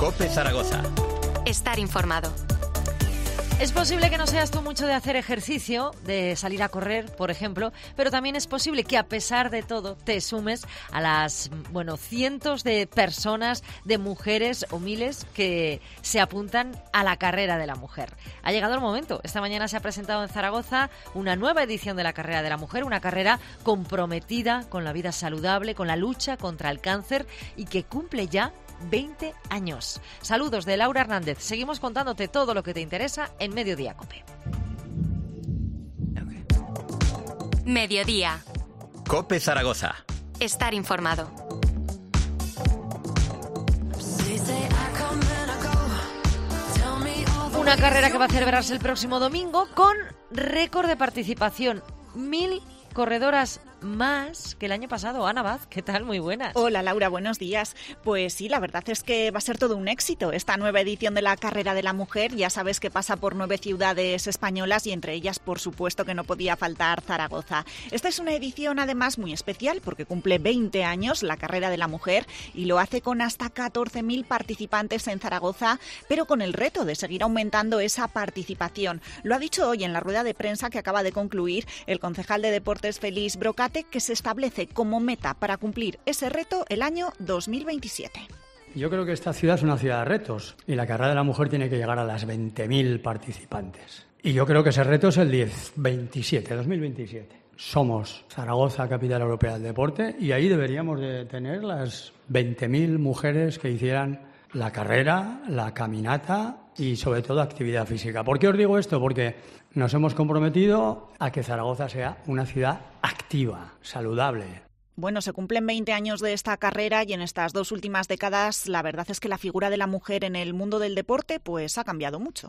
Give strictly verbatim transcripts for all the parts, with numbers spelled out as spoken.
COPE Zaragoza. Estar informado. Es posible que no seas tú mucho de hacer ejercicio, de salir a correr, por ejemplo, pero también es posible que a pesar de todo te sumes a las, bueno, cientos de personas, de mujeres o miles que se apuntan a la carrera de la mujer. Ha llegado el momento. Esta mañana se ha presentado en Zaragoza una nueva edición de la carrera de la mujer, una carrera comprometida con la vida saludable, con la lucha contra el cáncer y que cumple ya veinte años. Saludos de Laura Hernández. Seguimos contándote todo lo que te interesa en Mediodía COPE. Mediodía. COPE Zaragoza. Estar informado. Una carrera que va a celebrarse el próximo domingo con récord de participación. Mil corredoras más que el año pasado. Ana Vaz, ¿qué tal? Muy buenas. Hola Laura, buenos días. Pues sí, la verdad es que va a ser todo un éxito esta nueva edición de la Carrera de la Mujer. Ya sabes que pasa por nueve ciudades españolas y entre ellas, por supuesto, que no podía faltar Zaragoza. Esta es una edición además muy especial porque cumple veinte años la Carrera de la Mujer y lo hace con hasta catorce mil participantes en Zaragoza, pero con el reto de seguir aumentando esa participación. Lo ha dicho hoy en la rueda de prensa que acaba de concluir el concejal de Deportes Félix Brocate, que se establece como meta para cumplir ese reto el año dos mil veintisiete. Yo creo que esta ciudad es una ciudad de retos y la Carrera de la Mujer tiene que llegar a las veinte mil participantes. Y yo creo que ese reto es el diez veintisiete, dos mil veintisiete. Somos Zaragoza, capital europea del deporte, y ahí deberíamos de tener las veinte mil mujeres que hicieran la carrera, la caminata y sobre todo actividad física. ¿Por qué os digo esto? Porque nos hemos comprometido a que Zaragoza sea una ciudad activa, saludable. Bueno, se cumplen veinte años de esta carrera y en estas dos últimas décadas la verdad es que la figura de la mujer en el mundo del deporte pues ha cambiado mucho.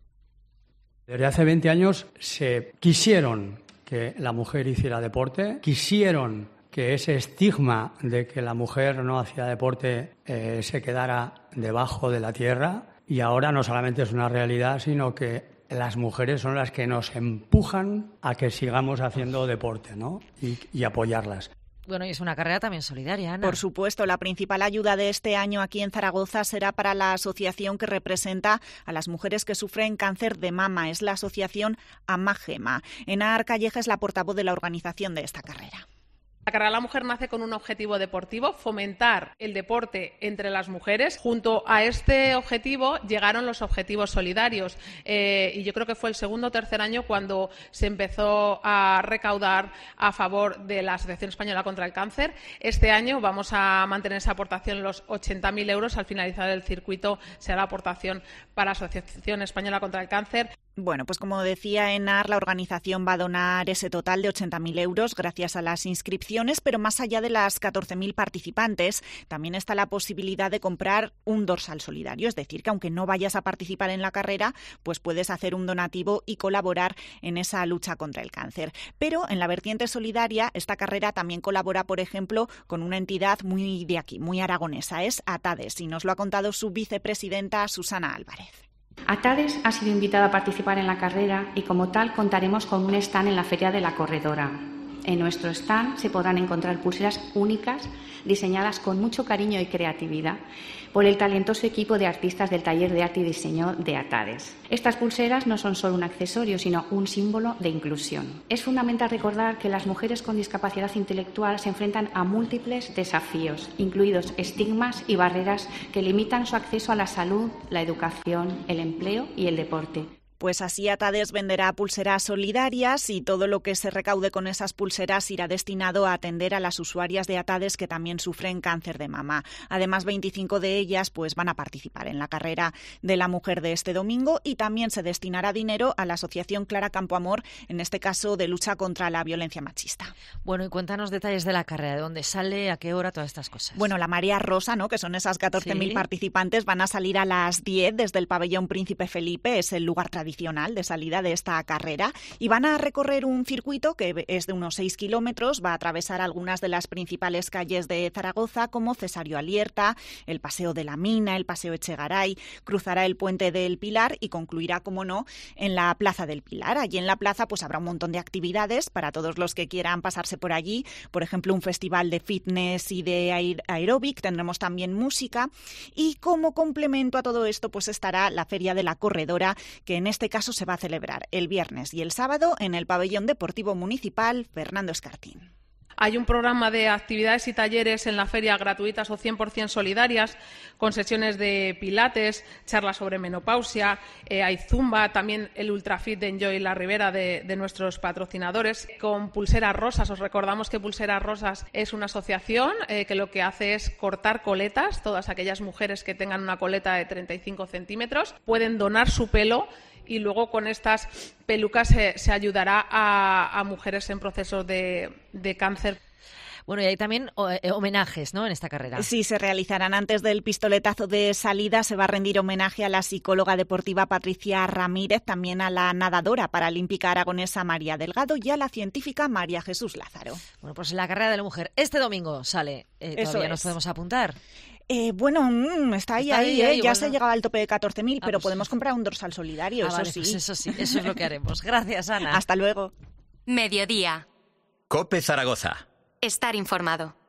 Desde hace veinte años se quisieron que la mujer hiciera deporte, quisieron que ese estigma de que la mujer no hacía deporte eh, se quedara debajo de la tierra, y ahora no solamente es una realidad, sino que las mujeres son las que nos empujan a que sigamos haciendo deporte, ¿no? y, y apoyarlas. Bueno, y es una carrera también solidaria, Ana. Por supuesto, la principal ayuda de este año aquí en Zaragoza será para la asociación que representa a las mujeres que sufren cáncer de mama. Es la asociación Amagema. Enar Calleja es la portavoz de la organización de esta carrera. La Carrera de la Mujer nace con un objetivo deportivo, fomentar el deporte entre las mujeres. Junto a este objetivo llegaron los objetivos solidarios eh, y yo creo que fue el segundo o tercer año cuando se empezó a recaudar a favor de la Asociación Española contra el Cáncer. Este año vamos a mantener esa aportación, los ochenta mil euros. Al finalizar el circuito será la aportación para la Asociación Española contra el Cáncer. Bueno, pues como decía Enar, la organización va a donar ese total de ochenta mil euros gracias a las inscripciones, pero más allá de las catorce mil participantes, también está la posibilidad de comprar un dorsal solidario, es decir, que aunque no vayas a participar en la carrera, pues puedes hacer un donativo y colaborar en esa lucha contra el cáncer. Pero en la vertiente solidaria, esta carrera también colabora, por ejemplo, con una entidad muy de aquí, muy aragonesa, es ATADES, y nos lo ha contado su vicepresidenta Susana Álvarez. ATADES ha sido invitada a participar en la carrera y como tal contaremos con un stand en la Feria de la Corredora. En nuestro stand se podrán encontrar pulseras únicas diseñadas con mucho cariño y creatividad por el talentoso equipo de artistas del taller de arte y diseño de ATADES. Estas pulseras no son solo un accesorio, sino un símbolo de inclusión. Es fundamental recordar que las mujeres con discapacidad intelectual se enfrentan a múltiples desafíos, incluidos estigmas y barreras que limitan su acceso a la salud, la educación, el empleo y el deporte. Pues así ATADES venderá pulseras solidarias y todo lo que se recaude con esas pulseras irá destinado a atender a las usuarias de ATADES que también sufren cáncer de mama. Además, veinticinco de ellas pues van a participar en la Carrera de la Mujer de este domingo y también se destinará dinero a la Asociación Clara Campoamor, en este caso de lucha contra la violencia machista. Bueno, y cuéntanos detalles de la carrera, de dónde sale, a qué hora, todas estas cosas. Bueno, la Marea Rosa, ¿no?, que son esas catorce mil sí. participantes, van a salir a las diez desde el pabellón Príncipe Felipe, es el lugar tradicional tradicional de salida de esta carrera y van a recorrer un circuito que es de unos seis kilómetros, va a atravesar algunas de las principales calles de Zaragoza como Cesario Alierta, el Paseo de la Mina, el Paseo Echegaray, cruzará el Puente del Pilar y concluirá, como no, en la Plaza del Pilar. Allí en la plaza pues habrá un montón de actividades para todos los que quieran pasarse por allí, por ejemplo un festival de fitness y de aer- aeróbic, tendremos también música y como complemento a todo esto pues estará la Feria de la Corredora, que en este caso se va a celebrar el viernes y el sábado en el Pabellón Deportivo Municipal Fernando Escartín. Hay un programa de actividades y talleres en la feria gratuitas o cien por ciento solidarias, con sesiones de pilates, charlas sobre menopausia, eh, hay zumba, también el ultrafit de Enjoy La Ribera de, de nuestros patrocinadores, con Pulseras Rosas. Os recordamos que Pulseras Rosas es una asociación eh, que lo que hace es cortar coletas. Todas aquellas mujeres que tengan una coleta de treinta y cinco centímetros pueden donar su pelo y luego con estas pelucas se, se ayudará a, a mujeres en procesos de, de cáncer. Bueno, y hay también eh, homenajes, ¿no?, en esta carrera. Sí, se realizarán antes del pistoletazo de salida. Se va a rendir homenaje a la psicóloga deportiva Patricia Ramírez, también a la nadadora paralímpica aragonesa María Delgado y a la científica María Jesús Lázaro. Bueno, pues la carrera de la mujer este domingo sale. Eh, ¿Todavía nos podemos apuntar? Eh, bueno, mmm, está ahí, está ahí, ahí, ¿eh? ahí Ya bueno. se ha llegado al tope de catorce mil, ah, pero pues podemos sí. comprar un dorsal solidario, Ah, eso vale, sí. pues eso sí, eso es lo que haremos. Gracias, Ana. Hasta luego. Mediodía. COPE Zaragoza. Estar informado.